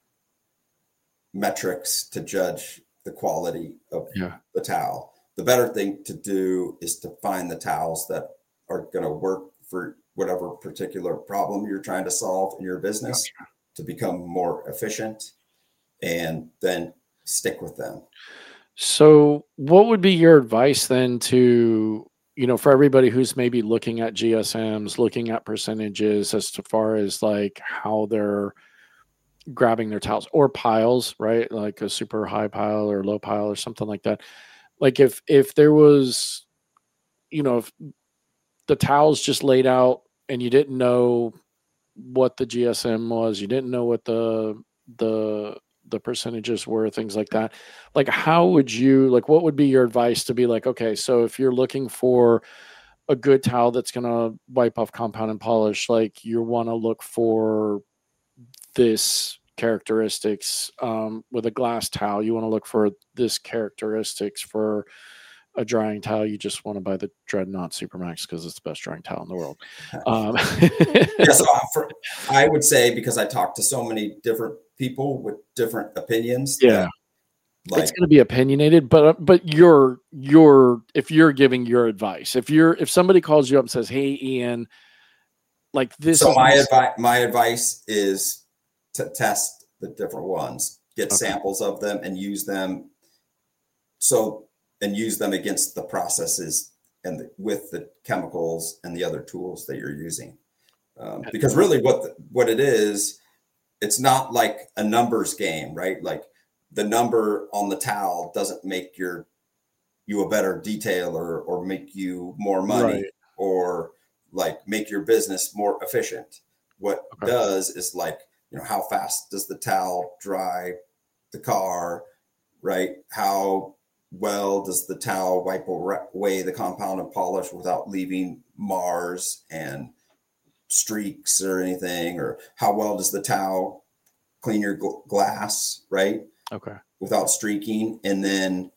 metrics to judge the quality of the towel. The better thing to do is to find the towels that are going to work for whatever particular problem you're trying to solve in your business to become more efficient, and then stick with them. So what would be your advice then to, for everybody who's maybe looking at GSMs, looking at percentages as far as like how they're grabbing their towels or piles, right? Like a super high pile or low pile or something like that. Like if there was, if the towels just laid out and you didn't know what the GSM was, you didn't know what the percentages were, things like that. Like how would you, like what would be your advice to be like, okay, so if you're looking for a good towel that's going to wipe off compound and polish, like you want to look for this characteristics with a glass towel, you want to look for this characteristics for a drying towel, you just want to buy the Dreadnought Supermax because it's the best drying towel in the world. So I would say, because I talk to so many different people with different opinions. Yeah. Like, it's going to be opinionated, but if you're giving your advice, if somebody calls you up and says, "Hey, Ian, like this," so my advice is to test the different ones, get samples of them, and use them. And use them against the processes and with the chemicals and the other tools that you're using, because really, what it is, it's not like a numbers game, right? Like the number on the towel doesn't make you a better detailer or make you more money or like make your business more efficient. What does is like, how fast does the towel dry the car, right? How well does the towel wipe away the compound and polish without leaving mars and streaks or anything? Or how well does the towel clean your glass, right? Without streaking? And then,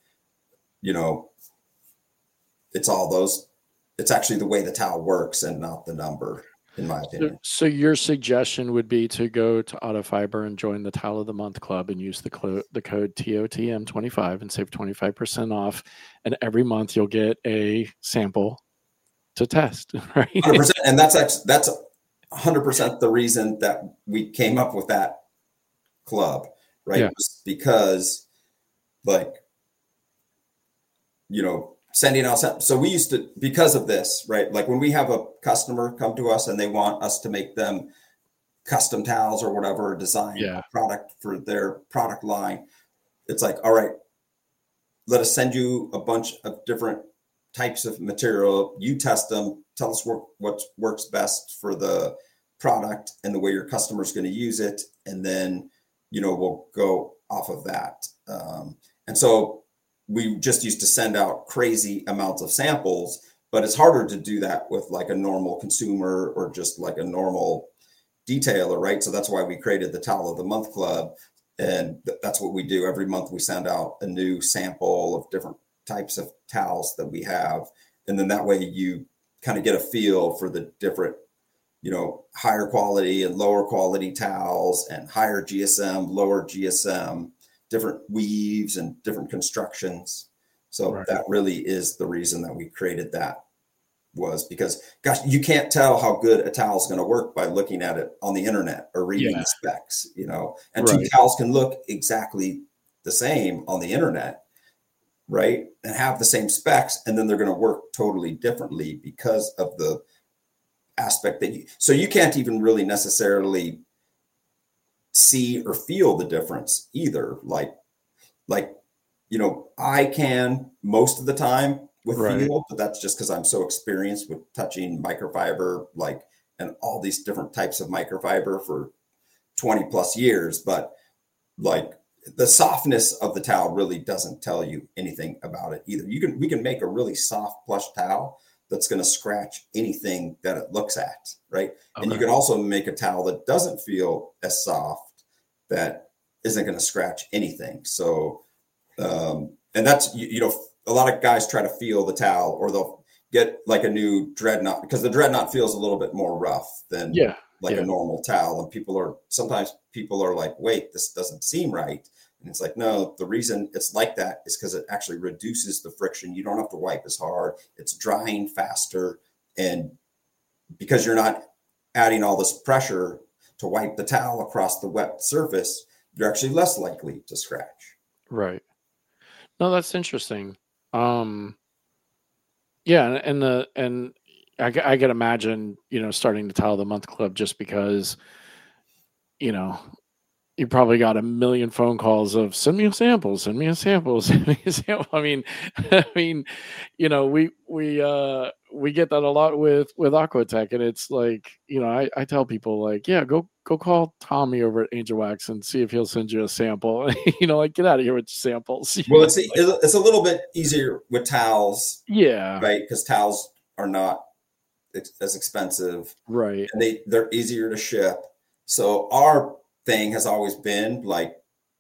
it's all those, it's actually the way the towel works and not the number, in my opinion. So your suggestion would be to go to Autofiber and join the Towel of the Month Club and use the code TOTM25 and save 25% off. And every month you'll get a sample to test, right? 100%. And that's 100% the reason that we came up with that club, right? Yeah. Just because, like, sending out. So we used to, because of this, right? Like when we have a customer come to us and they want us to make them custom towels or whatever, design a product for their product line, it's like, all right, let us send you a bunch of different types of material. You test them, tell us what works best for the product and the way your customer is going to use it. And then, we'll go off of that. And so we just used to send out crazy amounts of samples, but it's harder to do that with like a normal consumer or just like a normal detailer, right? So that's why we created the Towel of the Month Club. And that's what we do. Every month we send out a new sample of different types of towels that we have. And then that way you kind of get a feel for the different, higher quality and lower quality towels and higher GSM, lower GSM, different weaves and different constructions. So Right. that really is the reason that we created that, was because, gosh, you can't tell how good a towel is going to work by looking at it on the internet or reading Yeah. the specs, and Right. two towels can look exactly the same on the internet, right? And have the same specs, and then they're going to work totally differently because of the aspect so you can't even really necessarily see or feel the difference either. Like, I can most of the time with Right. feel, but that's just because I'm so experienced with touching microfiber, and all these different types of microfiber for 20 plus years. But the softness of the towel really doesn't tell you anything about it either. We can make a really soft plush towel that's going to scratch anything that it looks at, right? Okay. And you can also make a towel that doesn't feel as soft that isn't going to scratch anything. So, and that's, a lot of guys try to feel the towel, or they'll get like a new Dreadnought, because the Dreadnought feels a little bit more rough than a normal towel. And sometimes people are like, wait, this doesn't seem right. And it's like, no, the reason it's like that is because it actually reduces the friction. You don't have to wipe as hard. It's drying faster. And because you're not adding all this pressure to wipe the towel across the wet surface, you're actually less likely to scratch. Right. No, that's interesting. Yeah, and I could imagine, starting the Towel of the Month Club, just because, you probably got a million phone calls of send me a sample, send me a sample, send me a sample. I mean, we get that a lot with Aquatech, and it's like, I tell people like, yeah, go call Tommy over at Angel Wax and see if he'll send you a sample. Like, get out of here with samples. Well, it's a little bit easier with towels, Yeah, right? Because towels are not as expensive, right, and they're easier to ship. So our thing has always been like,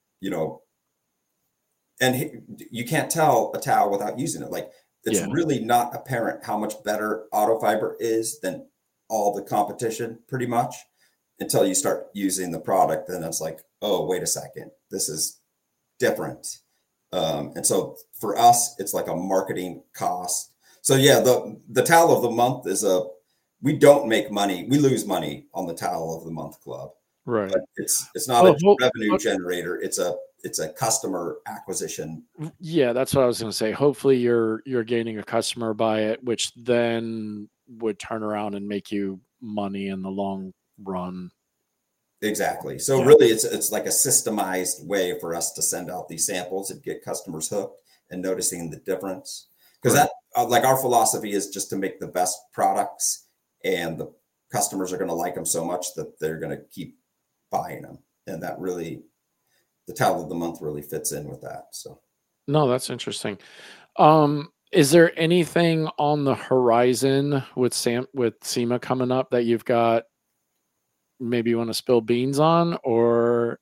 and you can't tell a towel without using it. Like, it's really not apparent how much better Autofiber is than all the competition, pretty much, until you start using the product. Then it's like, oh, wait a second, this is different. And so for us, it's like a marketing cost. So yeah, the Towel of the Month we don't make money. We lose money on the Towel of the Month Club. right. But it's not a revenue generator. It's a customer acquisition. Yeah, that's what I was going to say. Hopefully you're gaining a customer by it, which then would turn around and make you money in the long run. Exactly. So really it's like a systemized way for us to send out these samples and get customers hooked and noticing the difference. Because that, like, our philosophy is just to make the best products, and the customers are going to like them so much that they're going to keep buying them. And that really, the Towel of the Month really fits in with that. So no, that's interesting. Is there anything on the horizon with SEMA coming up that you've got, maybe you want to spill beans on? Or,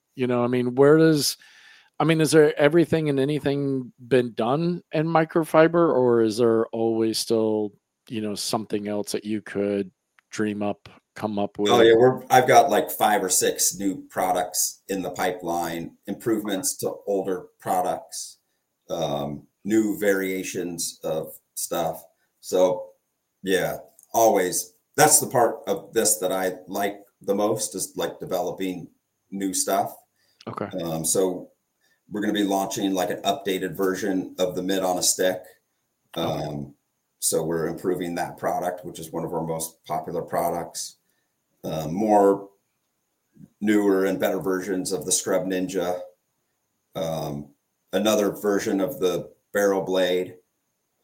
is there everything and anything been done in microfiber, or is there always still, something else that you could come up with? Oh yeah, I've got like 5 or 6 new products in the pipeline, improvements to older products, new variations of stuff. So yeah, always. That's the part of this that I like the most, is like developing new stuff. Okay. So we're going to be launching like an updated version of the Mid on a Stick. So we're improving that product, which is one of our most popular products. More newer and better versions of the Scrub Ninja. Another version of the Barrel Blade.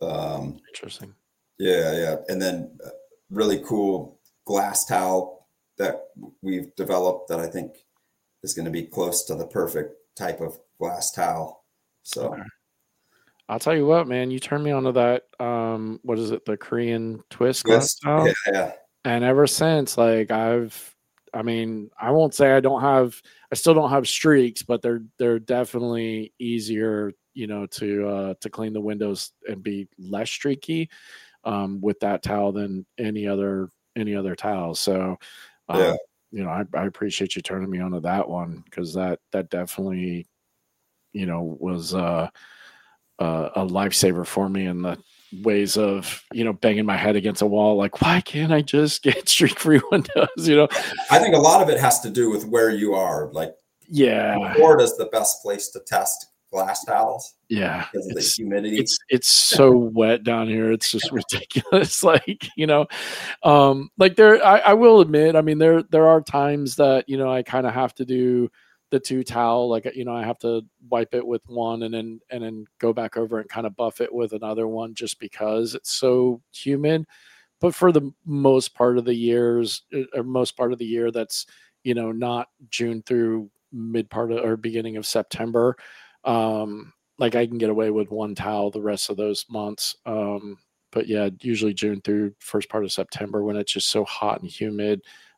Interesting. Yeah. And then really cool glass towel that we've developed that I think is going to be close to the perfect type of glass towel. So Okay. I'll tell you what, man, you turned me onto that. What is it? The Korean twist glass twist, towel. yeah. And ever since, like I mean, I won't say I still don't have streaks, but they're definitely easier, to clean the windows and be less streaky with that towel than any other towel. So, Yeah. I appreciate you turning me onto that one because that definitely, was a lifesaver for me in the ways of banging my head against a wall like why can't I just get streak free windows. I think a lot of it has to do with where you are. Like Yeah. Florida's the best place to test glass towels Yeah, because of the humidity. it's so wet down here. It's just ridiculous. Like, like I will admit, I mean, there are times that, I kind of have to do the two towel, like, I have to wipe it with one and then go back over and kind of buff it with another one just because it's so humid. But for the most part of the year, that's, not June through mid part of or beginning of September. Like I can get away with one towel the rest of those months. But yeah, usually June through first part of September when it's just so hot and humid.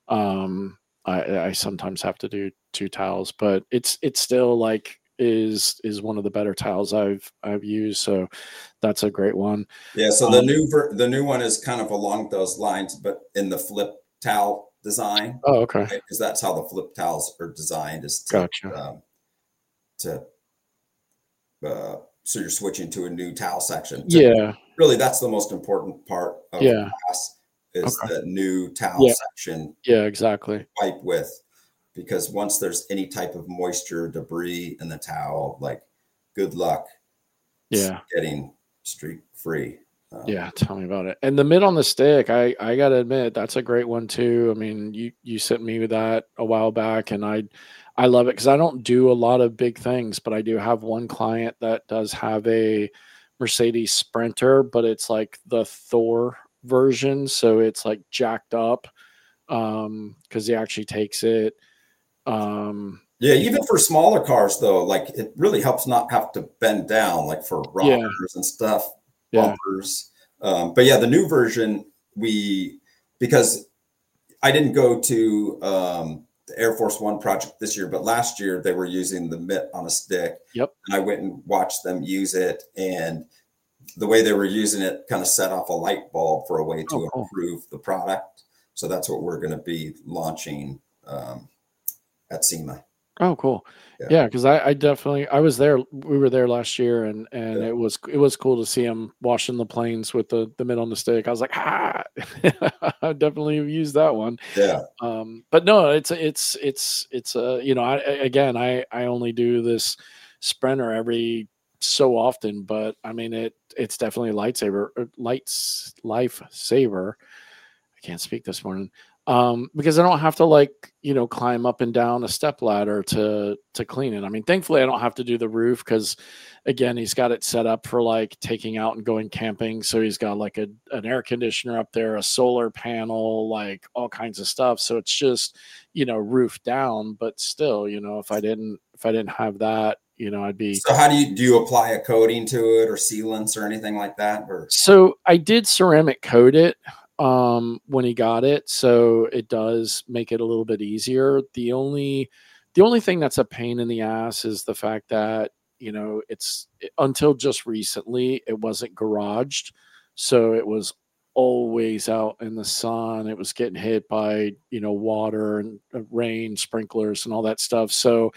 I sometimes have to do two towels, but it's still like is one of the better towels I've used. So that's a great one. Yeah. So the new one is kind of along those lines, but in the flip towel design. Oh, okay. Right? Because that's how the flip towels are designed is Gotcha. So you're switching to a new towel section. Yeah. Really, that's the most important part of glass is Okay. the new towel section. Yeah, exactly. Wipe with, because once there's any type of moisture, debris in the towel, like good luck. Yeah. Getting streak free. Yeah, tell me about it. And the mid on the stick, I gotta admit, that's a great one too. I mean, you sent me with that a while back, and I love it because I don't do a lot of big things, but I do have one client that does have a Mercedes Sprinter, but it's like the Thor version, so it's like jacked up because he actually takes it. Yeah, even for smaller cars though, like it really helps not have to bend down, like for rockers and stuff. Bumpers. But yeah, the new version, because I didn't go to the Air Force One project this year, but last year they were using the mitt on a stick. Yep. And I went and watched them use it, and the way they were using it kind of set off a light bulb for a way to improve the product. So that's what we're going to be launching at SEMA. Oh, cool. Yeah, because I definitely was there. We were there last year, and it was cool to see him washing the planes with the mid on the stick. I was like, I definitely have used that one. Yeah. But no, it's I only do this Sprinter every so often, but I mean it's definitely a lifesaver. I can't speak this morning. Because I don't have to climb up and down a step ladder to clean it. I mean, thankfully I don't have to do the roof because again, he's got it set up for like taking out and going camping. So he's got like an air conditioner up there, a solar panel, like all kinds of stuff. So it's just, roof down, but still, if I didn't have that, I'd be. So how do you apply a coating to it or sealants or anything like that? So I did ceramic coat it when he got it, so it does make it a little bit easier. The only thing that's a pain in the ass is the fact that it's until just recently it wasn't garaged, so it was always out in the sun. It was getting hit by water and rain, sprinklers and all that stuff. So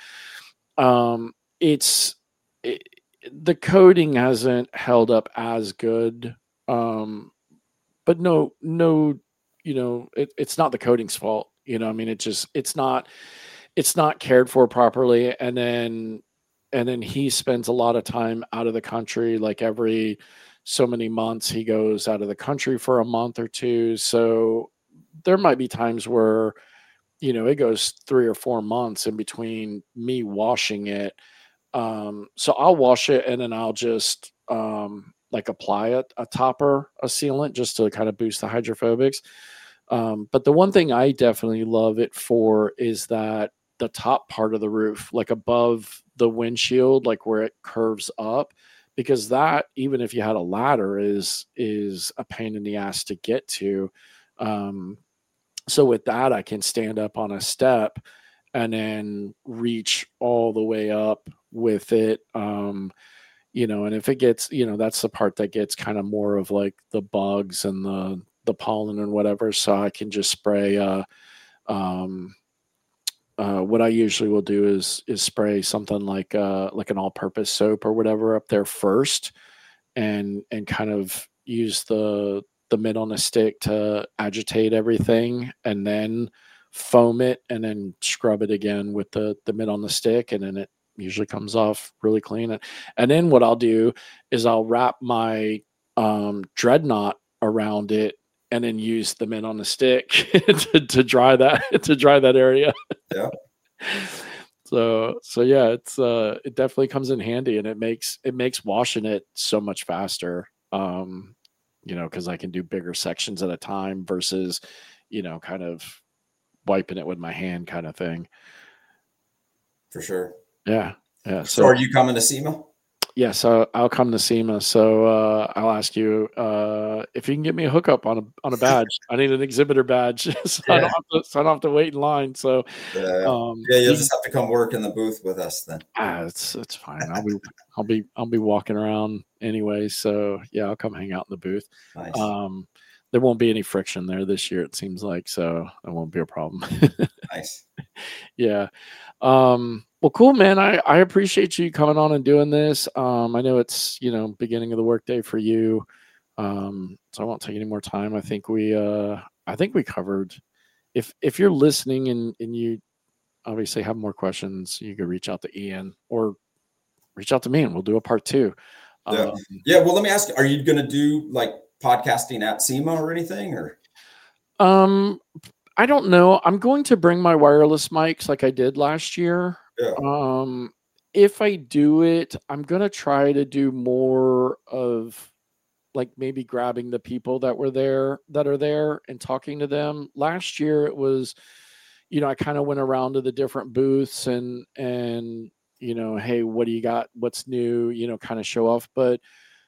the coating hasn't held up as good. But no, it's not the coating's fault. I mean, it's not cared for properly. And then he spends a lot of time out of the country, like every so many months he goes out of the country for a month or two. So there might be times where, it goes 3 or 4 months in between me washing it. So I'll wash it and then I'll just, apply a topper, a sealant, just to kind of boost the hydrophobics. But the one thing I definitely love it for is that the top part of the roof, like above the windshield, like where it curves up, because that, even if you had a ladder, is a pain in the ass to get to. So with that, I can stand up on a step and then reach all the way up with it. And if it gets, that's the part that gets kind of more of like the bugs and the pollen and whatever. So I can just spray, what I usually will do is spray something like an all-purpose soap or whatever up there first, and kind of use the mitt on the stick to agitate everything, and then foam it, and then scrub it again with the mitt on the stick, and then it usually comes off really clean. And then what I'll do is I'll wrap my dreadnought around it, and then use the mitt on the stick to dry that area. Yeah. So yeah, it definitely comes in handy, and it makes washing it so much faster. Because I can do bigger sections at a time versus, kind of wiping it with my hand kind of thing. For sure. Yeah. So are you coming to SEMA? Yeah, so I'll come to SEMA. So I'll ask you if you can get me a hookup on a badge. I need an exhibitor badge, so I don't have to wait in line. So you'll just have to come work in the booth with us then. It's fine. I'll be walking around anyway. So yeah, I'll come hang out in the booth. Nice. There won't be any friction there this year, it seems like, so that won't be a problem. Nice. Yeah. Well, cool, man. I appreciate you coming on and doing this. I know it's, beginning of the workday for you. So I won't take any more time. I think we covered, if you're listening and you obviously have more questions, you could reach out to Ian or reach out to me and we'll do a part 2. Yeah. Well, let me ask you, are you going to do like podcasting at SEMA or anything, or? I don't know. I'm going to bring my wireless mics like I did last year. Yeah. If I do it, I'm going to try to do more of like maybe grabbing the people that are there and talking to them. Last year it was, I kind of went around to the different booths and hey, what do you got? What's new? Kind of show off. But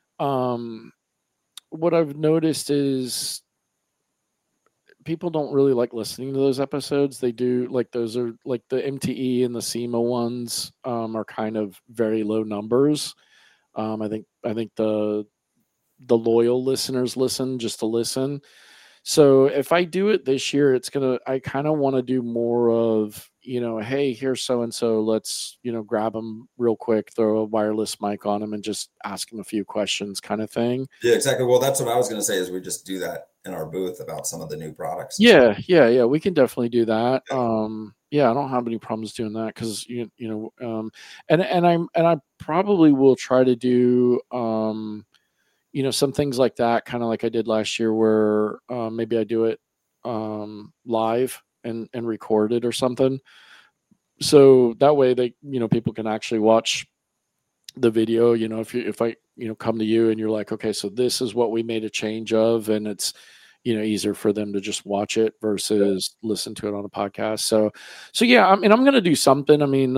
what I've noticed is people don't really like listening to those episodes. They do, like, those are like the MTE and the SEMA ones are kind of very low numbers. I think the loyal listeners listen just to listen. So if I do it this year, I kind of want to do more of, hey, here's so-and-so, let's, grab them real quick, throw a wireless mic on them and just ask them a few questions kind of thing. Yeah, exactly. Well, that's what I was going to say, is we just do that in our booth about some of the new products. Yeah. We can definitely do that. I don't have any problems doing that because, and I probably will try to do, some things like that, kind of like I did last year, where maybe I do it live and record it or something. So that way they, people can actually watch the video. If I come to you and you're like, okay, so this is what we made a change of, and it's, easier for them to just watch it versus listen to it on a podcast. So yeah, I mean, I'm going to do something. I mean,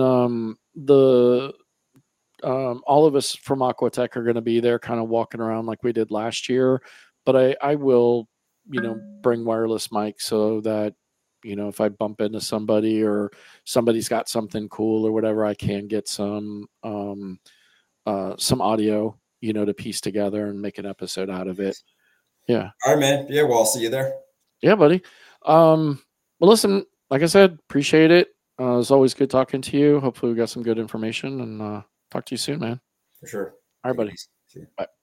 all of us from Aquatech are going to be there kind of walking around like we did last year, but I will, bring wireless mics so that, if I bump into somebody or somebody's got something cool or whatever, I can get some audio, to piece together and make an episode out of it. Yeah. All right, man. Yeah. Well, I'll see you there. Yeah, buddy. Well, listen, like I said, appreciate it. It's always good talking to you. Hopefully we got some good information, and talk to you soon, man. For sure. All right, buddy. See you. Bye.